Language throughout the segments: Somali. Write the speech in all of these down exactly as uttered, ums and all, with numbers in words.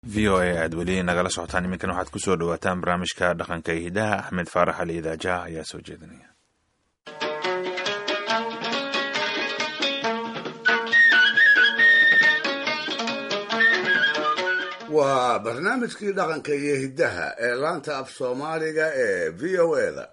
v o a aad weli nagala socotaan iminkan waxaad kusoo dhawaataan barnaamijka dhaqanka iyo hidaha. axmed faarax ali idaajaha ayaa soo jeedinaya. waa barnaamijkii dhaqanka iyo hidaha ee laanta af soomaaliga ee v o a da.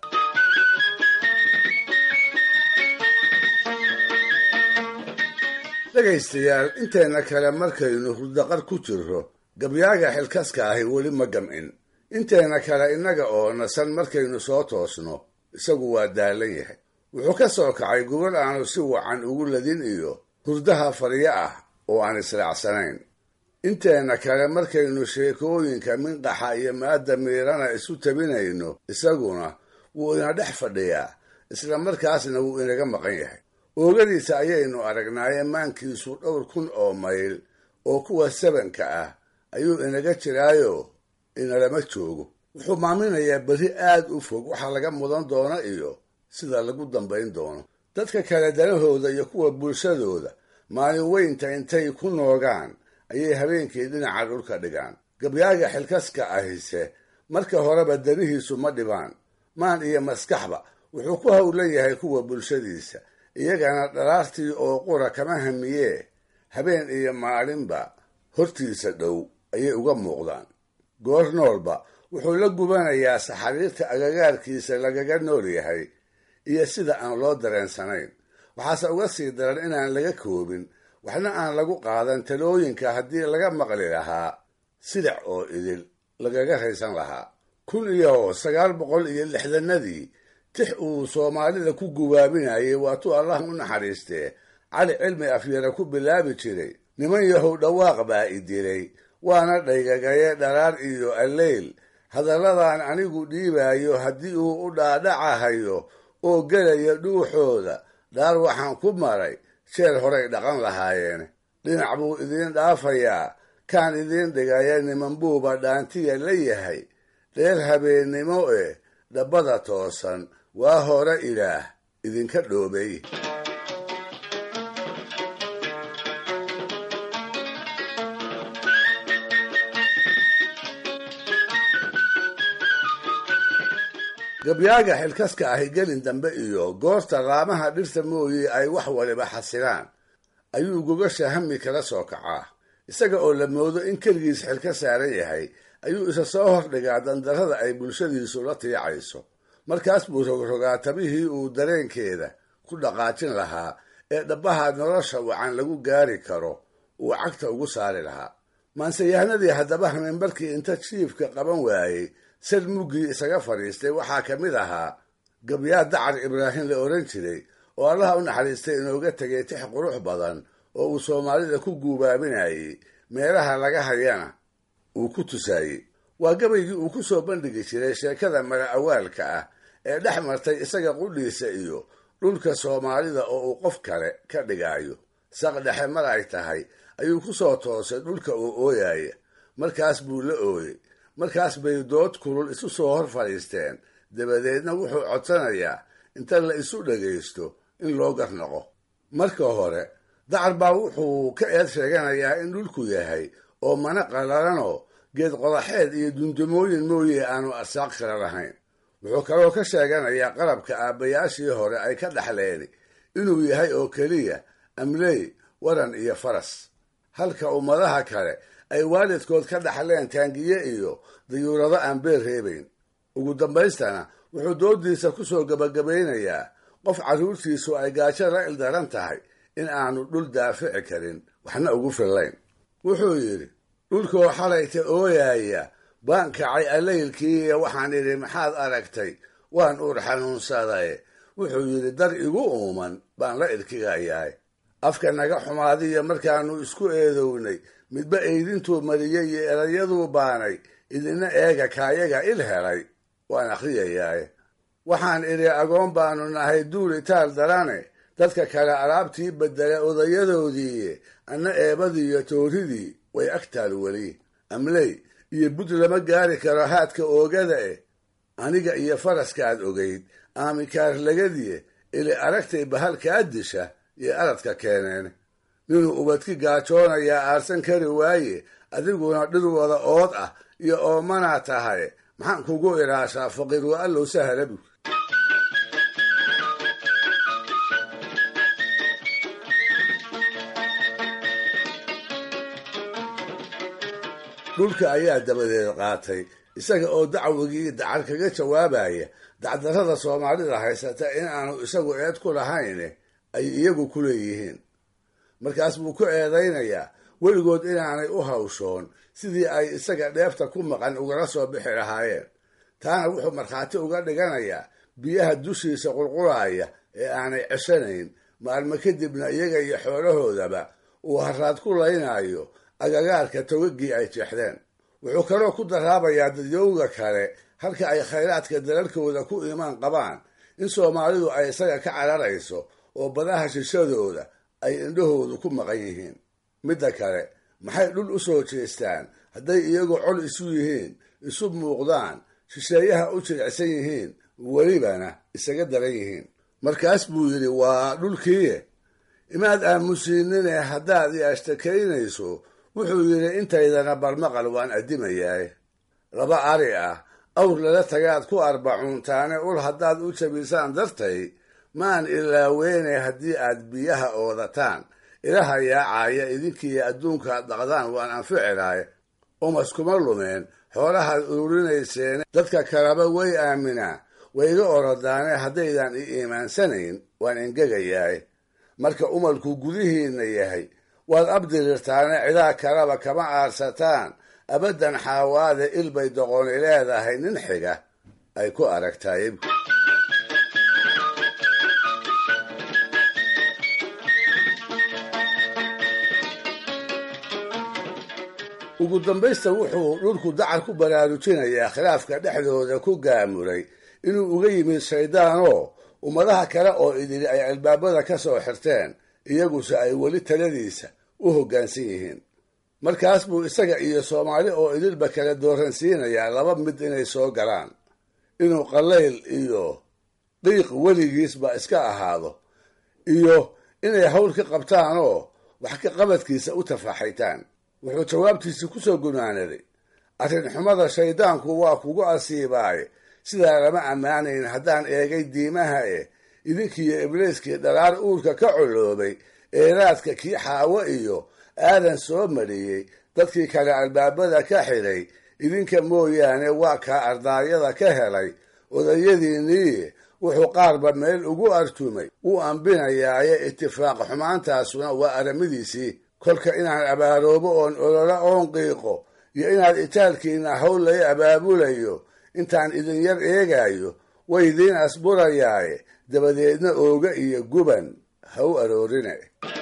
dhegaystayaal, inteena kale markaynu hurdaqar ku jirro gabyaaga xilkaska ahi weli ma gam'in. inteena kale innaga oo nasan markaynu soo toosno isagu waa daalan yahay. wuxuu ka soo kacay gobol aanu si wacan ugu ladin iyo hurdaha fadhiyo ah oo aan israacsanayn. inteena kale markaynu sheekooyinka minqaxa iyo maadda miirana isu tabinayno isaguna wuu ina dhex fadhiyaa, isla markaasna wuu inaga maqan yahay. oogadiisa ayaynu aragnaaye maankiisu dhowr kun oo mayl oo kuwa sabanka ah ayuu inaga jiraayo inalama joogo. wuxuu maaminayaa berri aad u fog waxa laga mudan doono iyo sida lagu dambayn doono. dadka kale danahooda iyo kuwa bulshadooda maalin weynta intay ku noogaan ayay habeenkii dhinaca dhulka dhigaan. gabyaaga xilkaska ahise marka horeba danihiisu ma dhibaan. maan iyo maskaxba wuxuu ku howlan yahay kuwa bulshadiisa, iyagana dhalaartii oo qura kama hamiyee habeen iyo maalinba hortiisa dhow ayay uga muuqdaan. goor noolba wuxuu la gubanayaa saxariirta agagaarkiisa lagaga nool yahay iyo sida aan loo dareensanayn. waxaase uga sii daran inaan laga koobin, waxna aan lagu qaadan talooyinka haddii laga maqli lahaa sidac oo idil lagaga raysan lahaa. kun iyo sagaal boqol iyo lixdanadii tix uu soomaalida ku gubaabinayay waatuu allah u naxariistee cali cilmi afyara ku bilaabi jiray. niman yahow dhawaaq baa i dilay, waana dhaygagaye dharaar iyo alleyl. hadalladan anigu dhiibaayo haddii uu u dhaadhacahayo oo gelaya dhuuxooda, dhaar waxaan ku maray jeer horay dhaqan lahaayeene. dhinac buu idiin dhaafayaa kaan idiin dhigaya niman buuba dhaantiya la yahay. dheer habeennimo eh dhabbada toosan waa hore ilaah idinka dhoobay. gabyaaga xilkaska ahi gelin dambe iyo goorta laamaha dhirta mooye ay wax waliba xasilaan ayuu gogasha hami kala soo kacaa. isaga oo la moodo in keligiis xilka saaran yahay ayuu isa soo hordhigaa dandarrada ay bulshadiisu la tiicayso. markaas buu rogrogaa tabihii uu dareenkeeda ku dhaqaajin lahaa ee dhabbaha nolosha wacan lagu gaari karo uu cagta ugu saari lahaa. maanseyahanadii haddaba hameenbarkii inta jiifka qaban waayey sal muggii isaga fadhiistay waxaa ka mid ahaa gabyaa dacar ibraahim la odhan jiray oo allaha u naxariistay inooga tegay tix qurux badan oo uu soomaalida ku guubaabinayey, meelaha laga hayana uu ku tusaayey. waa gabaygii uu ku soo bandhigi jiray sheekada mara awaalka ah ee dhex martay isaga qudhiisa iyo dhulka soomaalida oo uu qof kale ka dhigaayo. saq dhexe mar ay tahay ayuu ku soo toosay dhulka oo ooyaya. markaas buu la ooyey. markaas bay dood kulul isu soo hor fadhiisteen. dabadeedna wuxuu codsanayaa inta la isu dhagaysto in loo garnaqo. marka hore dacar baa wuxuu ka eed sheeganayaa in dhulku yahay oo mana qalalanoo geed qodaxeed iyo dundumooyin mooye aanu arsaaq kala lahayn. wuxuu kaloo ka sheeganayaa qalabka aabbayaashii hore ay ka dhaxleen inuu yahay oo keliya amley, waran iyo faras, halka ummadaha kale ay waalidkood ka dhaxleen taangiye iyo dayuurado aan beer reebayn. ugu dambaystana wuxuu doodiisa ku soo gabagabaynayaa qof carruurtiisu ay gaajo la ildaran tahay in aanu dhul daafici karin waxna ugu fillayn. wuxuu yidhi, dhulkoo xalayta ooyaaya baan kacay allaylkiiiya waxaan idhi maxaad aragtay, waan uur xanuunsadaye. wuxuu yidhi, dar igu uuman baan la irkigayaay. afka naga xumaadiyo markaannu isku eedownay midba eydintuu mariyey iyo erayaduu baanay, idina eega kaayaga il helay waan akhriyayaaye. waxaan idhi agoon baanu nahay duul itaal darane, dadka kale alaabtii bedele odayadoodiiye, anna eebadiiyo tooridii way agtaal weli. amley iyo bud lama gaari karo haadka oogada eh, aniga iyo faraskaad ogayd aamikaar lagadiye ili aragtay bahalkaa disha iyo aradka keeneen. ninuu ubadki gaajoonayaa aarsan kari waaye adiguna dhir wada ood ah iyo oomanaa tahay maxaan kugu ilaashaa faqiir wa allow sahla bu dhulka ayaa dabadeed qaatay isaga oo dacwigii dacar kaga jawaabaya dacdarrada soomaalida haysata in aanu isagu eed ku lahayn ay iyagu ku leeyihiin markaas buu ku eedaynayaa weligood inaanay u hawshoon sidii ay isaga dheefta ku maqan ugala soo bixi lahaayeen taana wuxuu markhaati uga dhiganayaa biyaha dushiisa qulqulaaya ee aanay ceshanayn maalmo kadibna iyaga iyo xoolahoodaba uu haraad ku laynayo agagaarka togagii ay jeexdeen wuxuu kaloo ku daraabayaa dadyowga kale halka ay khayraadka dalalkooda ku imaan qabaan in soomaalidu ay isaga ka cararayso oo badaha shishadooda ay indhahoodu ku maqan yihiin midda kale maxay dhul u soo jeestaan hadday iyagu col isu yihiin isu muuqdaan shisheeyaha u jilicsan yihiin welibana isaga daran yihiin markaas buu yidhi waa dhulkiiye imaad aamusiinine haddaad i ashtakaynayso wuxuu yidhi intaydana barmaqal waan addimayaay laba ari ah awr lala tagaad ku arbacuuntaane ul haddaad u jabisaan dartay maan ilaaweyne haddii aad biyaha oodataan ilaha yaacaya idinkiiyo adduunkaad dhaqdaan waan anficilaay umas kuma lumeen xoolahaad ururinayseen dadka kaleba way aaminaa way iga orodaane haddaydan i iimaansanayn waan engegayaay marka umalku gudihiinna yahay waad abdirirtaane cidaa kaleba kama aarsataan abaddan xaawaade ilbay doqoni leedahay nin xiga ay ku aragtaay ugu dambaysta wuxuu dhulku dacar ku baraarujinayaa khilaafka dhexdooda ku gaamuray inuu uga yimid shayddaanoo ummadaha kale oo idili ay albaabada ka soo xirteen iyaguse ay weli taladiisa u hoggaansan yihiin markaas buu isaga iyo soomaali oo idilba kala dooransiinayaa laba mid inay soo galaan inuu qallayl iyo qiiq weligiisba iska ahaado iyo inay hawl ka qabtaanoo wax ka qabadkiisa u tafaxaytaan wuxuu jawaabtiisii ku soo gunaanaday arrin xumada shayddaanku waa kugu asiibaaye sidaa lama ammaanayn haddaan eegay diimaha eh idinkiiyo ibliiskii dhalaar uurka ka coloobay eeraadka kii xaawo iyo aadan soo mariyey dadkii kale albaabada ka xidhay idinka mooyaane waa kaa ardaayada ka helay odayadiinnii wuxuu qaarba meel ugu artumay wuu ambinayaaye itifaaq xumaantaasuna waa aramidiisii kolka inaan abaaroobo oon olola oon qiiqo iyo inaad itaalkiina hawl lay abaabulayo intaan idin yar eegayo way idiin asburayaaye dabadeedna ooga iyo guban ha u aroorine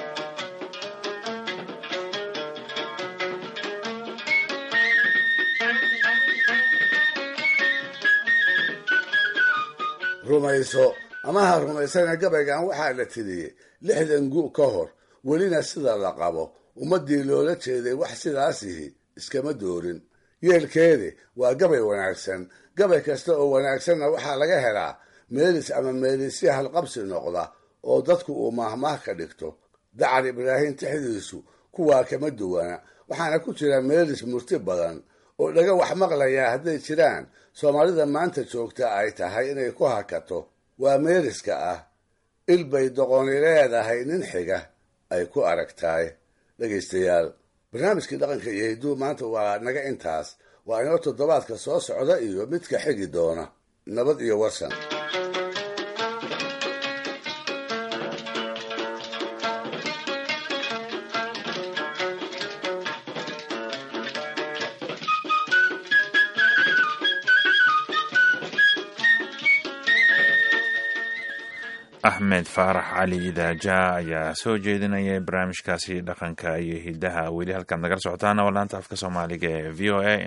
rumayso ama ha rumaysana gabaygan waxaa la tiriyey lixdan gu ka hor welina sida la qabo ummaddii loola jeeday wax sidaasihi iskama doorin yeelkeedi waa gabay wanaagsan gabay kasta oo wanaagsanna waxaa laga helaa meelis ama meelisya halqabsi noqda oo dadku uu maahmaah ka dhigto dacar ibraahim tixdiisu kuwaa kama duwana waxaana ku jira meelis murti badan oo dhaga wax maqlayaa hadday jiraan soomaalida maanta joogta ay tahay inay ku hakato waa meeliska ah ilbay doqoni leedahay nin xiga ay ku aragtaay dhegaystayaal barnaamijkii dhaqanka iyo hidduu maanta waa naga intaas waa inoo toddobaadka soo socda iyo midka xigi doona nabad iyo warsan axmed faarax cali idaaja ayaa soo jeedinayay barnaamijkaasi dhaqanka iyo hidaha weli halkaad nagala socotaana waa laanta afka soomaaliga ee v o a